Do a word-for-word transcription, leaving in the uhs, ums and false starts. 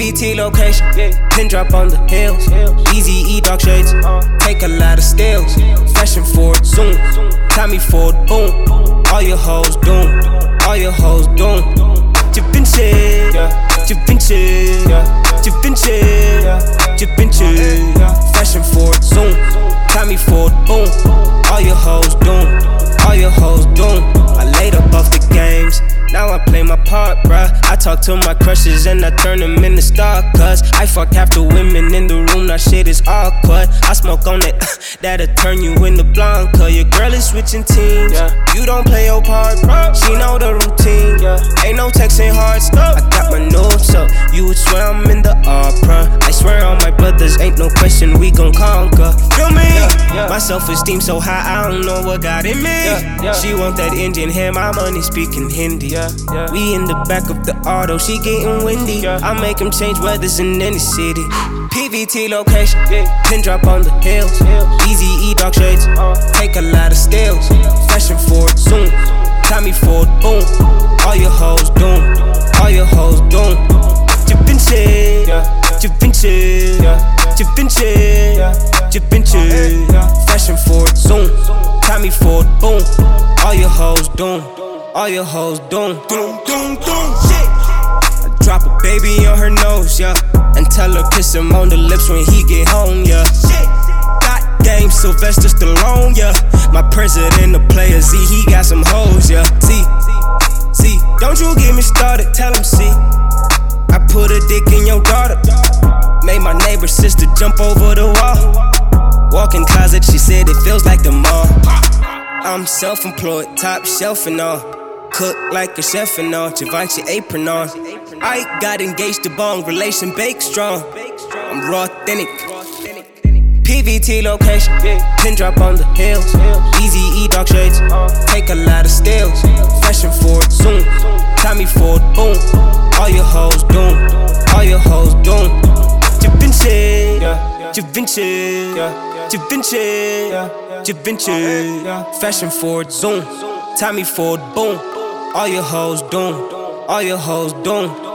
V T location, pin drop on the hills. Easy E dark shades, take a lot of steals. Fashion forward, zoom, Tommy Ford, boom. All your hoes doomed, all your hoes doomed. Da Vinci, Da Vinci, Da Vinci, Da Vinci. Fashion forward, zoom, Tommy Ford, boom. All your hoes doomed, all your hoes doomed. I laid up off the games, now I play my part, bruh. I talk to my crushes and I turn them into star cuts. I fuck half the women in the room, now shit is awkward. I smoke on it, that'll turn you into Blanca. Your girl is switching teams, yeah. You don't play your part, bruh. She know the routine, yeah. Ain't no texting hard stuff. I got my notes up, you would swear I'm in the opera. I swear on my brothers, ain't no question we gon' conquer. Feel me? Yeah, yeah. My self-esteem so high, I don't know what got in me. Yeah, yeah. She want that Indian hair, my money speaking Hindi. Yeah, yeah. We in the back of the auto, she getting windy. Yeah. I make him change weathers in any city. P V T location, yeah. Pin drop on the hills. Easy E dark shades, uh. Take a lot of steals. Fashion forward, zoom, Tommy Ford, boom. All your hoes doomed, all your hoes doomed. Da Vinci, yeah. Da Vinci, yeah. Da Vinci, yeah. Da Vinci. Fashion forward, zoom, Tommy Ford, boom. All your hoes doomed, all your hoes doomed. Doom, doom, doom, shit. I drop a baby on her nose, yeah, and tell her kiss him on the lips when he get home, yeah. Shit. Got game, Sylvester Stallone, yeah. My president, the player Z, he got some hoes, yeah. See, see, don't you get me started, tell him see. I put a dick in your daughter, made my neighbor's sister jump over the wall. Walk-in closet, she said it feels like the mall. I'm self-employed, top shelf and all. Cook like a chef and all, Givenchy apron on. I got engaged to bone, relation bake strong. I'm raw authentic. P V T location, pin drop on the hills. Easy E dark shades, take a lot of steals. Fashion forward, zoom, Tommy Ford, boom. All your hoes doomed, all your hoes doomed. Da Vinci, Da Vinci, Da Vinci, Da Vinci. Fashion forward, zoom, Tommy Ford, boom. All your hoes doomed, all your hoes doomed.